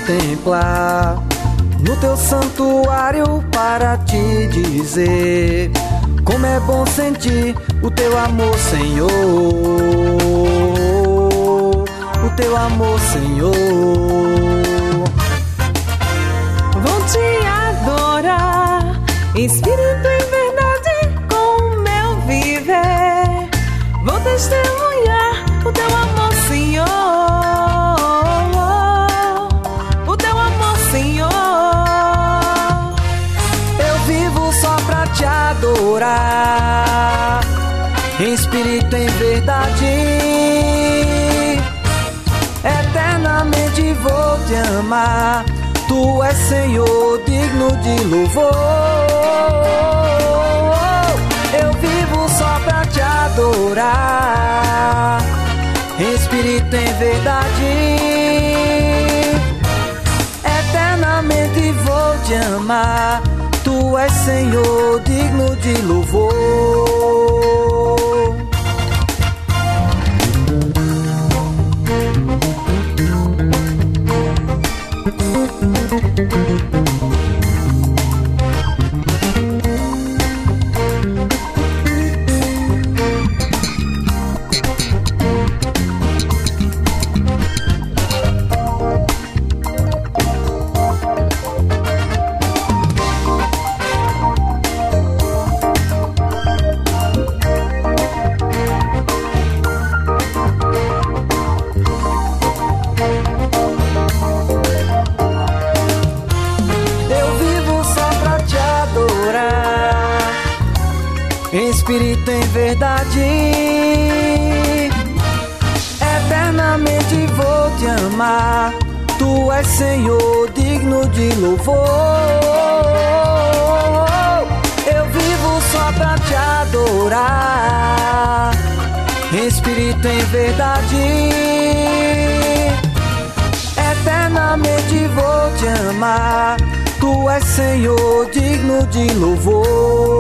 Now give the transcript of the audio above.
contemplar no teu santuário para te dizer como é bom sentir o teu amor, Senhor. O teu amor, Senhor. Vou te adorar, Espírito em verdade, com o meu viver. Vou testemunhar o teu amor, Senhor. O teu amor, Senhor. Eu vivo só pra te adorar, em espírito, em verdade. Eternamente vou te amar. Tu és Senhor, digno de louvor. Eu vivo só pra te adorar, em espírito, em verdade. Eternamente vou te amar. Tu és Senhor, digno de louvor. Em espírito, em verdade. Eternamente vou te amar. Tu és Senhor, digno de louvor. Eu vivo só pra te adorar, em espírito, em verdade. Eternamente vou te amar. Tu és Senhor, digno de louvor.